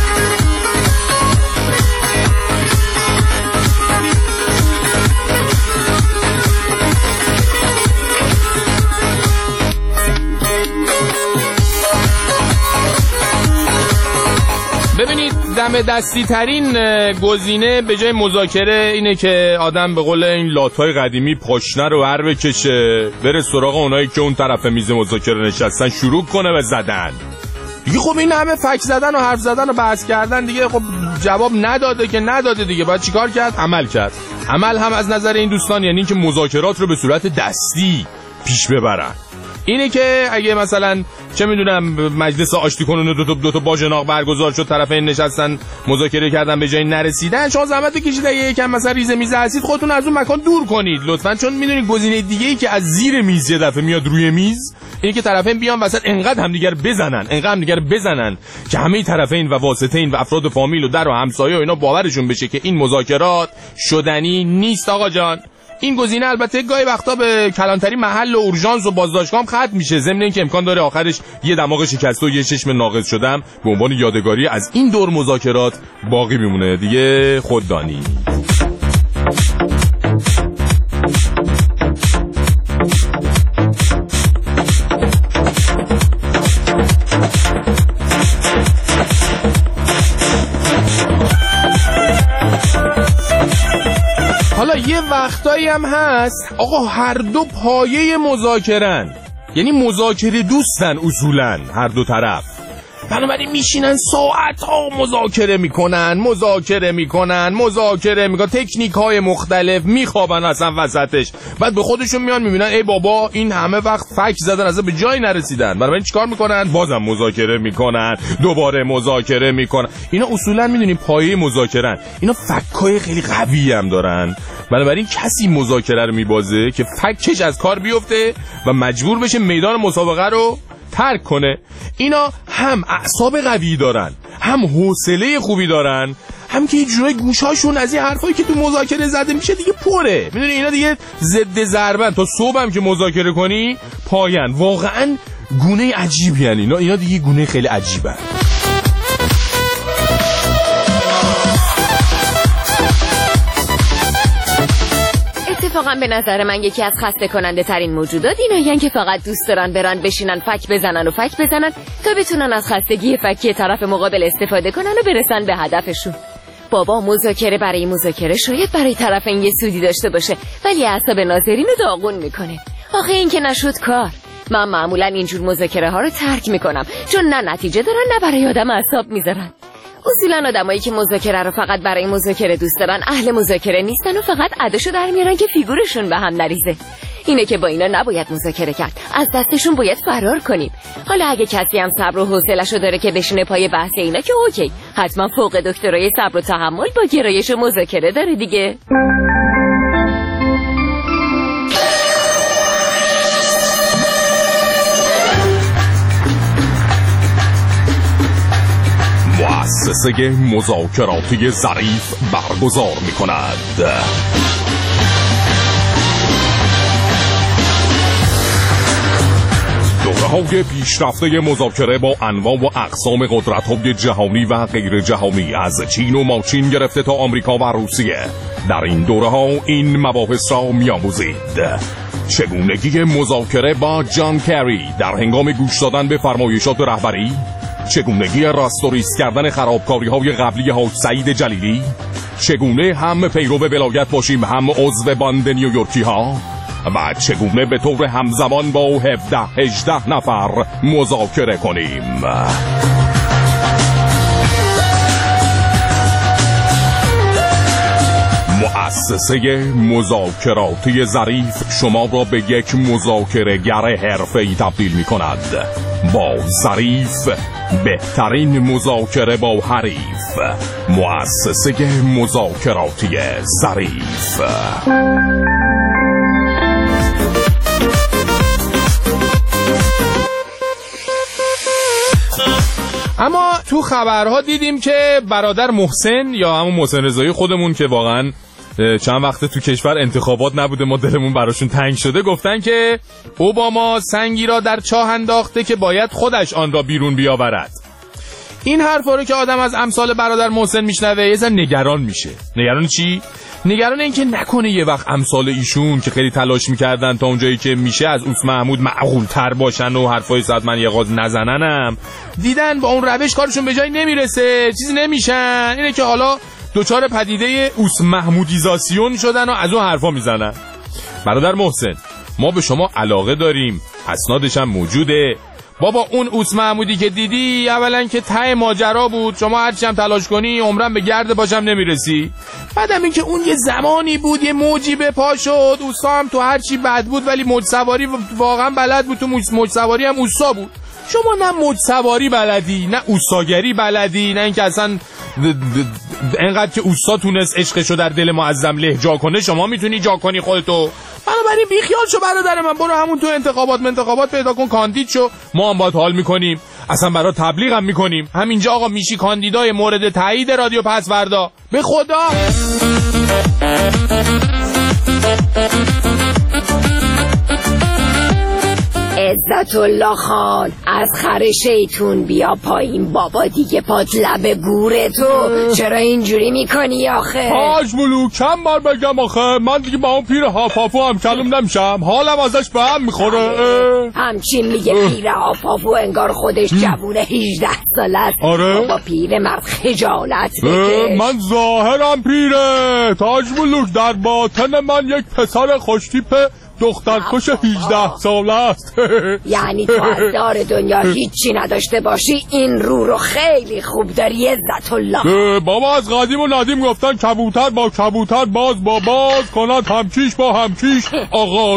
ببینید دم دستی ترین گزینه به جای مذاکره اینه که آدم به قول این لاتای قدیمی پاشنه رو ور بکشه، بره سراغ اونایی که اون طرف میز مذاکره نشستن شروع کنه به زدن دیگه. خب این همه فک زدن و حرف زدن و بحث کردن دیگه خب جواب نداده که نداده دیگه. باید چیکار کرد؟ عمل کرد. عمل هم از نظر این دوستان یعنی که مذاکرات رو به صورت دستی پیش ببرن. اینه که اگه مثلا چه میدونم مجلس آشتی کنون دو تا دو تا باجناق برگزار شد، طرفین نشستن مذاکره کردن به جایی نرسیدن، شما زحمت بکشید اگه یکم مثلا ریزه میزه هستید خودتون از اون مکان دور کنید لطفاً، چون میدونید گزینه دیگه ای که از زیر میز یه دفعه میاد روی میز اینه که طرفین بیان وسط انقدر همدیگر بزنن انقدر همدیگر بزنن که همه طرفین و واسطین و افراد فامیل و در و همسایه و اینا باورشون بشه که این مذاکرات شدنی نیست. آقا جان این گزینه البته گاهی وقتا به کلانتری محل و اورژانس و بازداشتگاه هم ختم میشه، ضمن اینکه امکان داره آخرش یه دماغ شکسته و یه چشم ناقص شدم به عنوان یادگاری از این دور مذاکرات باقی میمونه دیگه، خود دانی. حالا یه وقتایی هم هست آقا هر دو پایه مذاکرن، یعنی مذاکره دوستن اصولا هر دو طرف، بنابراین میشینن ساعت ها مذاکره میکنن مذاکره میکنن مذاکره میکنن تکنیک های مختلف، میخوابن اصلا وسطش، بعد به خودشون میان میبینن ای بابا این همه وقت فک زدن اصلا به جایی نرسیدن، بنابراین چیکار میکنن؟ بازم مذاکره میکنن، دوباره مذاکره میکنن. اینا اصولا میدونین پایه مذاکرن، اینا فکای خیلی قوی هم دارن، بنابراین کسی مذاکره رو میبازه که فکش از کار بیفته و مجبور بشه میدان مسابقه رو ترک کنه. اینا هم اعصاب قوی دارن، هم حوصله خوبی دارن، هم که جورای گوشاشون از این حرفایی که تو مذاکره زده میشه دیگه پره. میدونی اینا دیگه ضد ضربن، تا صبح هم که مذاکره کنی پاین. واقعا گونه عجیبی هن اینا، اینا دیگه گونه خیلی عجیبن. اتفاقا به نظر من یکی از خسته کننده ترین موجودات اینایین که فقط دوست دارن برن بشینن فک بزنن و فک بزنن تا بتونن از خستگی فکی طرف مقابل استفاده کنن و برسن به هدفشون. بابا مذاکره برای مذاکره شاید برای طرفین یه سودی داشته باشه، ولی اعصاب ناظرین رو داغون میکنه. آخه این که نشد کار. من معمولا اینجور مذاکره ها رو ترک میکنم، چون نه نتیجه دارن نه برای آدم اعصاب میذارن. اصولا آدمایی که مذاکره رو فقط برای مذاکره دوست دارن اهل مذاکره نیستن و فقط عدشو در میارن که فیگورشون به هم نریزه. اینه که با اینا نباید مذاکره کرد، از دستشون باید فرار کنیم. حالا اگه کسی هم صبر و حوصله‌شو داره که بشینه پای بحث اینا که اوکی، حتما فوق دکترای صبر و تحمل با گرایش و مذاکره داره دیگه. مؤسسه مذاکراتی ظریف برگزار می کند. دوره‌های پیشرفته مذاکره با انواع و اقسام قدرت‌های جهانی و غیر جهانی از چین و ماچین گرفته تا آمریکا و روسیه. در این دوره‌ها این مباحث را می‌آموزید. چگونگی مذاکره با جان کری در هنگام گوش دادن به فرمایشات رهبری، چگونگی راست و ریست کردن خرابکاری‌های قبلی حاج سعید جلیلی، چگونه هم پیرو ولایت باشیم هم عضو باند نیویورکی ها، و چگونه به طور همزمان با هفده هجده نفر مذاکره کنیم. مؤسسه مذاکراتی ظریف شما را به یک مذاکره‌گر حرفه‌ای تبدیل می کند. با ظریف بهترین مذاکره با حریف. مؤسسه مذاکراتی ظریف. اما تو خبرها دیدیم که برادر محسن یا همون محسن رضایی خودمون که واقعا چند وقته تو کشور انتخابات نبوده ما دلمون براشون تنگ شده، گفتن که اوباما سنگی را در چاه انداخته که باید خودش آن را بیرون بیاورد. این حرفا رو که آدم از امثال برادر محسن میشنوه یه ذره نگران میشه. نگران چی؟ نگران این که نکنه یه وقت امثال ایشون که خیلی تلاش میکردن تا اونجایی که میشه از اوس محمود معقول تر باشن و حرفای صد من یه غاز نزننم، دیدن با اون روش کارشون به جایی نمیرسه، چیزی نمیشن، اینه که حالا دوچار پدیده اوس محمودیزاسیون شدن و از اون حرفا میزنن. برادر محسن ما به شما علاقه داریم، اسنادش هم موجوده. بابا اون اوس محمودی که دیدی اولا که ته ماجرا بود، شما هرچی هم تلاش کنی عمرم به گرد باشم نمیرسی. بعدم این که اون یه زمانی بود یه موجی به پا شد، اوسا هم تو هرچی بد بود ولی موج سواری واقعا بلد بود، تو موج سواری هم اوسا بود. شما نه موج سواری بلدی، نه اوستاگری بلدی، نه اینکه اصلا انقدر که اوستا تونست عشقشو در دل معظم له جا کنه شما میتونی جا کنی خودتو. بنابراین بیخیال شو برادر من، برو همون تو انتخابات منتخبات پیدا کن، کاندید شو، ما هم باید حال میکنیم، اصلا برای تبلیغ هم میکنیم. همینجا آقا میشی کاندیدای مورد تایید رادیو پسوردا. به خدا عزت الله خان از خر شیطون بیا پایین بابا دیگه، پات لب گوره تو چرا اینجوری میکنی آخه؟ حاج ملوک چند بار بگم آخه من دیگه با اون پیر هافافو هم کلم نمیشم، حالم ازش به هم میخوره. همچین میگه پیر هافافو انگار خودش جوونه هجده ساله است. آره بابا پیر مرد خجالت بکش. من ظاهرم پیره تاج ملوک، در باطن من یک پسر خوشتیپه دخترکش هجده ساله است. یعنی تو از دار دنیا هیچی نداشته باشی این رو رو خیلی خوب داری عزت الله. بابا از قدیم و ندیم گفتن کبوتر با کبوتر باز با باز کند همچیش با همچیش آغاز.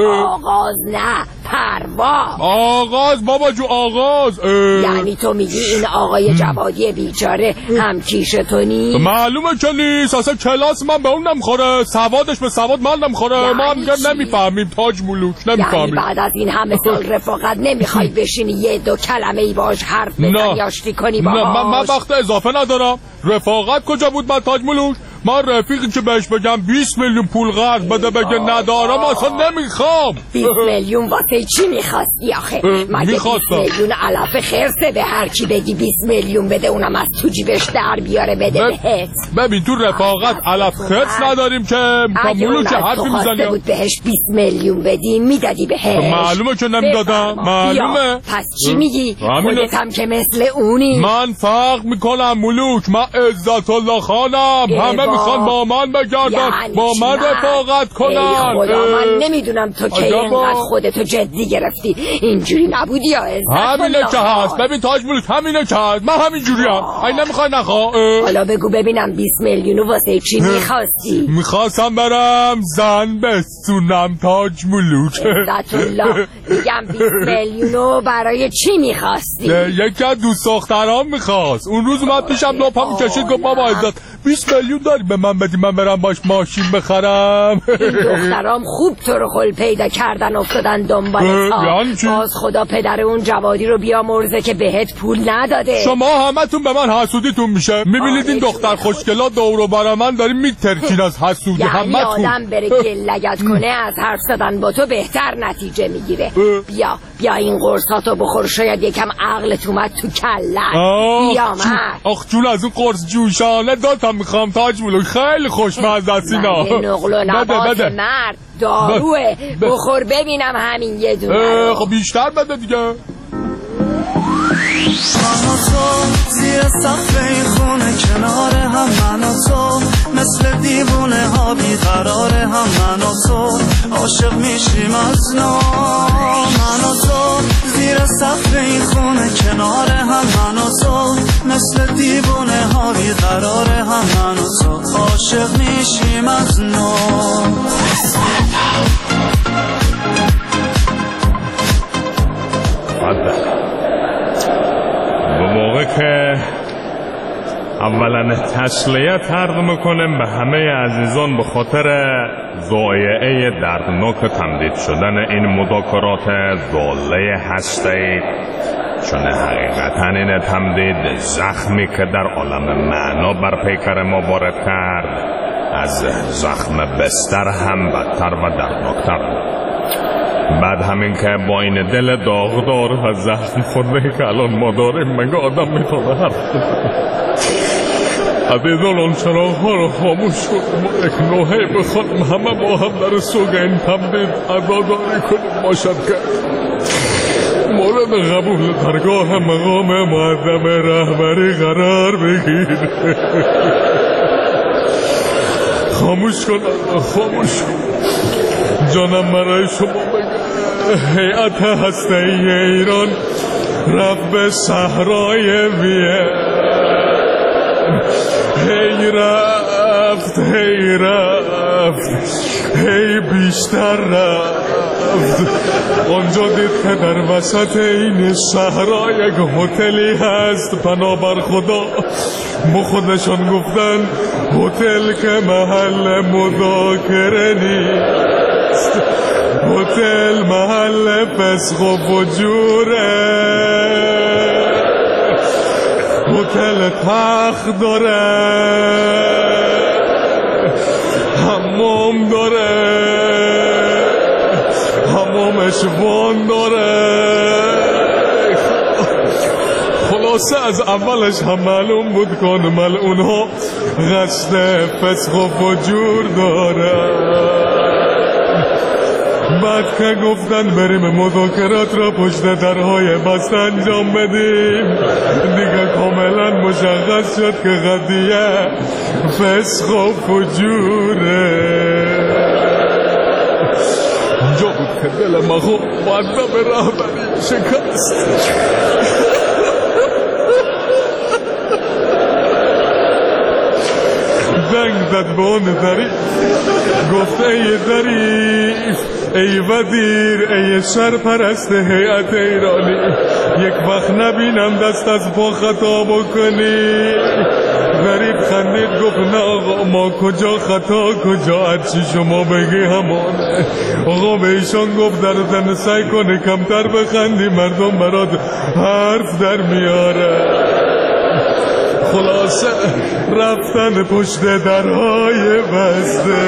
آغاز نه پرواز. آغاز بابا جو آغاز. یعنی تو میگی این آقای جوادی بیچاره همکیش تو نیست؟ معلومه که نیست، اصلا کلاس من به اون نمیخوره، سوادش به سواد من نمیخوره. یعنی ما هم میگم نمیفهمیم تاج ملوک نمیفهمیم. یعنی بعد از این همه سال رفاقت نمیخوای بشینی یه دو کلمه ای باش حرف بزنی آشتی کنی باش؟ نه من, من وقت اضافه ندارم. رفاقت کجا بود من تاج ملوک؟ من رفیقی که بهش بگم بیست میلیون پول قرض بده بگه ندارم اصلا نمیخوام. بیست میلیون واسه چی میخواستی آخه؟ مگه بیست میلیون علف خرسه به هر کی بگی بیست میلیون بده اونم از تو جیبش در بیاره بده بهت؟ ببین تو رفاقت علف خرس نداریم که ملوک که حرفی میزنی. بود بهش بیست میلیون بدی میدادی بهش؟ معلومه که نمیدادم. معلومه. پس چی میگی؟ خودت هم که مثل اونی. من فرق میکنم ملوک، من عزت الله خانم، همه میخوان با من بگردن یعنی با من رفاقت کنن. خدا من نمیدونم تو که اینقدر خودتو جدی گرفتی اینجوری نبودی یا عزت الله؟ همینه که هست. ببین تاج ملوک همینه که هست، من همینجوری هم. این نمیخوای نخوا. حالا بگو ببینم بیست میلیونو واسه چی میخواستی؟ میخواستم برم زن بستونم تاج ملوک. عزت الله میگم بیست میلیونو برای چی میخواستی؟ یکی از دوست دخترام میخواست، اون روز اومد پیشم لپا میکشید گفت بابا عزت بیست میلیون داری به من بدی من برم باش ماشین بخرم. این دخترام خوب تو رو خل پیدا کردن افتادن دنبالت. یعنی چی؟ باز خدا پدر اون جوادی رو بیامرزه که بهت پول نداده. شما همتون به من حسودیتون میشه. میبینید این دختر خوشگلا دور و بر من داریم میترکین از حسودی همتون. یعنی آدم بره گلگت کنه از حرف زدن با تو بهتر نتیجه میگیره. بیا بیا این قرصاتو بخور شاید یکم عقلت اومد تو کلت. بیا مرد. آخ جون از اون قرص جوشانه دادم میخوام تاج ملوک، خیلی خوشمزه است اینا. نقل و نبات مرد داروه بخور ببینم همین یه دونه. خب بیشتر بده دیگه. من و تو زیر سقف این خونه کنار هم، من و تو مثل دیوونه ها بیقرار هم، من و تو عاشق میشیم از نو. من و تو زیر سقف این خونه کنار هم، من و تو مثل دیوونه ها بیقرار هم، من و تو عاشق میشیم از نو. به موقع که اولا تسلیت عرض میکنم به همه عزیزان به خاطر ضایعه دردناک تمدید شدن این مذاکرات ضاله هسته‌ای، چون حقیقتا این تمدید زخمی که در عالم معنا بر پیکر ما وارد کرد از زخم بستر هم بدتر و دردناکتر بود. بعد همین که با این دل داغدار و زخم خورده که الان ما داریم مگه آدم میتونه حرف عزیزان اون چراغ ها رو خاموش کنیم و یک نوحه بخوانیم همه با هم در سوگ این تمدید عزاداری کنیم باشد که مورد قبول درگاه مقام معظم رهبری قرار بگیر. خاموش کن خاموش کن جانم برای شما بگه هیئت هسته‌ای ایران رفت به صحرای وین، هی رفت هی رفت هی بیشتر رفت رفت. اونجا دید که در وسط این صحرا یک هتلی هست پناه بر خدا. با خودشان گفتن هتل که محل مذاکره نیست، هتل محل فسق و فجوره، هتل تخت داره، حمام داره، حمامش وان داره. خلاصه از اولش هم معلوم بود کن ملعونها قصد فسق و فجور داره. بعد که گفتن بریم مذاکرات را پشت درهای بسته انجام بدیم، دیگه کاملا مشخص شد که قضیه فسق و فجوره. اینجا بود که دل مخو معدب رهبری شکست. زنگ زد به اون ظریف، گفت ای ظریف، ای وزیر، ای سرپرست هیئت ایرانی، یک وقت نبینم دست از پا خطا بکنی. ظریف خندید گفت نه آقا، ما کجا خطا کجا، هرچی شما بگی همانه. آقا به ایشان گفت در زن سعی کنه کمتر بخندی، مردم برات حرف در میاره. خلاصه رفتن پشت درهای بسته.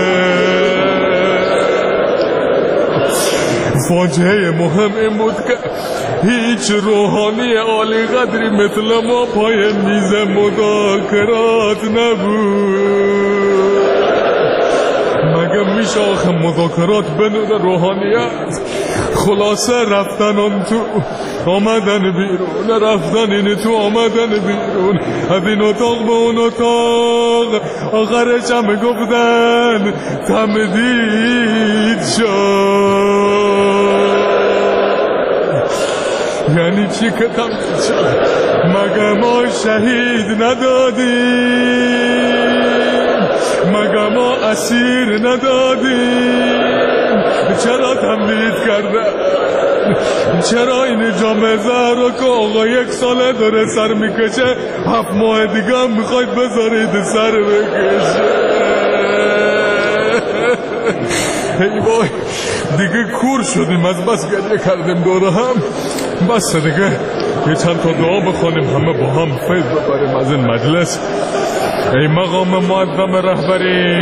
فاجعه مهم این بود که هیچ روحانی عالی قدری مثل ما پای میز مذاکرات نبود. مگه میشه آخه مذاکرات بدون روحانیت؟ خلاصه رفتن اون تو آمدن بیرون، رفتن این تو آمدن بیرون، از این اتاق به اون اتاق. آخرش هم گفتن تمدید شد. یعنی چی که تمدید شد؟ مگه ما شهید ندادیم؟ مگه ما اسیر ندادیم؟ چرا تمدید کردن؟ چرا این جامعه رو که آقا یک ساله داره سر میکشه، هفت ماه دیگه هم میخواید بذارید سر بکشه؟ ای وای دیگه کور شدیم، از بس گریه کردیم دوره هم. بس دیگه یه چند تا دعا بخونیم همه با هم فیض ببریم از این مجلس. ای مقام معظم رهبری،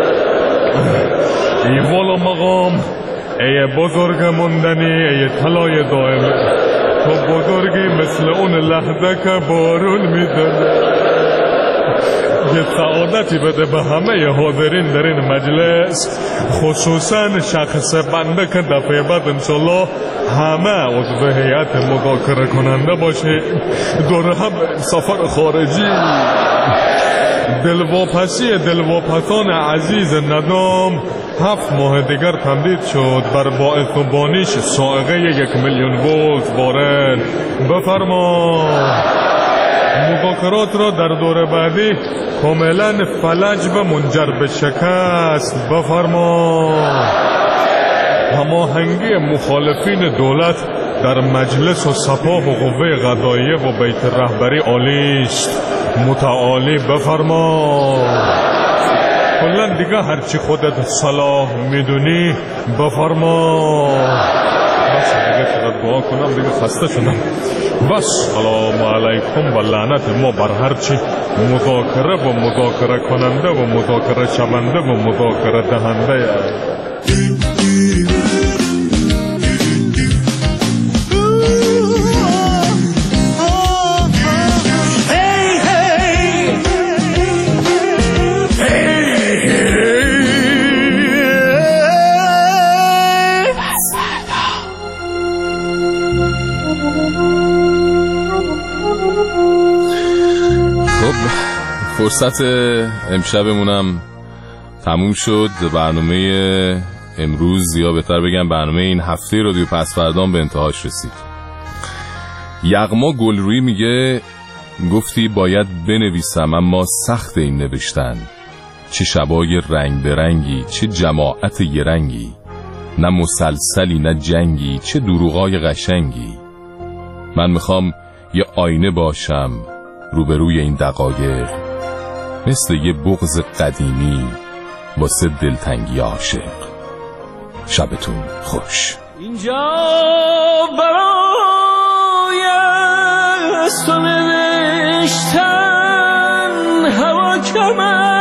ای والا مقام، ای بزرگ مندنی، ای طلای دائم، تو بزرگی مثل اون لحظه که بارون میزنه. یه سعادتی بده به همه حاضرین در این مجلس، خصوصا شخص بنده که دفعه بعد انشالله همه عضو هیئت مذاکره کننده باشه، دور هم سفر خارجی. دلواپسی دلواپسان عزیز ندام هفت ماه دیگر تمدید شد. بر باعث و بانیش سائقه یک میلیون ولت وارد بفرما. مذاکرات را در دور بعدی کاملا فلج و منجر به شکست بفرما. هماهنگی مخالفین دولت در مجلس و سپاه و قوه قضاییه و بیت رهبری عالی است، متعالی بفرما. کلا دیگه هرچی خودت صلاح میدونی بفرما. بس دیگه چقدر دعا کنم، دیگه خسته شدم. بس سلام علیکم و لعنت ما بر هرچی مذاکره و مذاکره کننده و مذاکره شونده و مذاکره دهنده. فرصت امشبمونم تموم شد. برنامه امروز یا بهتر بگم برنامه این هفته رادیو پسفردان به انتهاش رسید. یغما گلرویی میگه گفتی باید بنویسم اما سخت این نوشتن، چه شبای رنگ برنگی، چه جماعت یه رنگی، نه مسلسلی نه جنگی، چه دروغای قشنگی. من میخوام یه آینه باشم روبروی این دقایق، مثل یه بغض قدیمی واسه دلتنگی عاشق. شبتون خوش. اینجا برای از تو نوشتن هوا کمه